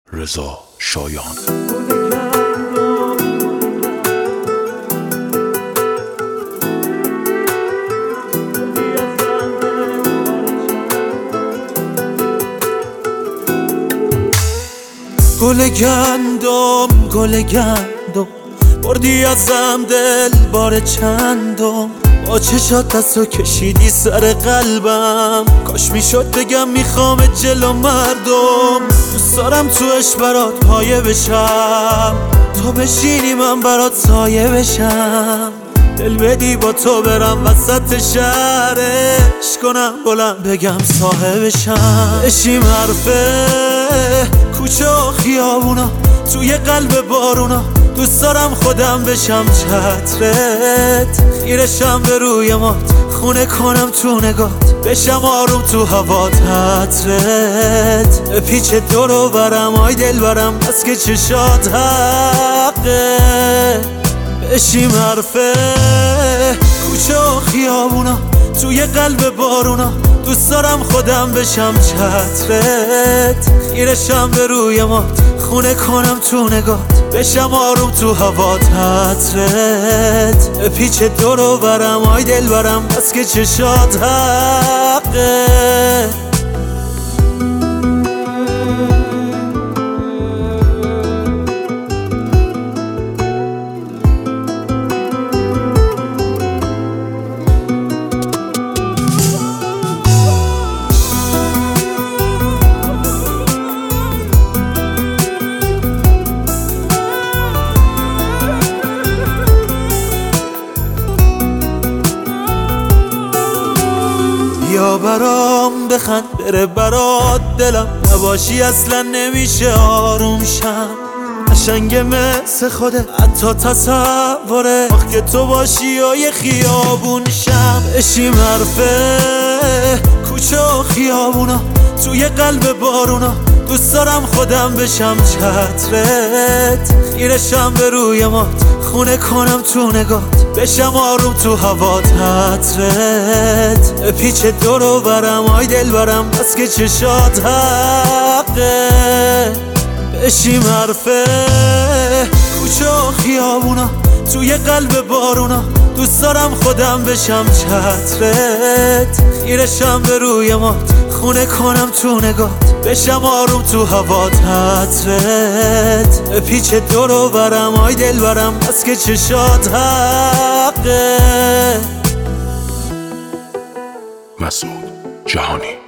رضا شایان. گل گندم بردی ازم دل بار چندم، با چشات دستو کشیدی سر قلبم. کاش میشد بگم میخوام جلو مردم، دوست دارم تو عشق برات پایه بشم، تو بشینی من برات سایه بشم. دل بدی با تو برم وسط شهرش کنم بلند بگم صاحبشم. بشیم حرفه کوچه و خیابونا توی قلب بارونا، دوست دارم خودم بشم چترت، خیرشم به روی مات، خونه کنم تو نگات، بشم آروم تو هوات عطرت، پیچ دورو برم آی دل برم بس که چشات حقه. بشیم حرفه کوچه و خیابونا توی قلب بارونا، دوست دارم خودم بشم چترت، خیرشم به روی مات، خونه کنم تو نگات، بشم آروم تو هوات عطرت، پیچ دورو برم آی دل برم بس که چشات حقه. یا برام بخند بره برات دلم، نباشی اصلا نمیشه آروم شم. قشنگ مثل خوده حتی تصوره، وقت که تو باشی یا یه خیابون شم. بشیم حرفه کوچه و خیابونا توی قلب بارونا، دوست دارم خودم بشم چترت، خیرشم به روی مات، خونه کنم تو نگات، بشم آروم تو هوات عطرت، پیچ دورو برم آی دل برم بس که چشات حقه. بشیم حرفه کوچه و خیابونا توی قلب بارونا، دوست دارم خودم بشم چترت، خیرشم به روی مات، خونه کنم تو نگات، بشم آروم تو هوات عطرت، پیچ دورو برم آی دل برم بس که چشات حقه. مسعود جهانی.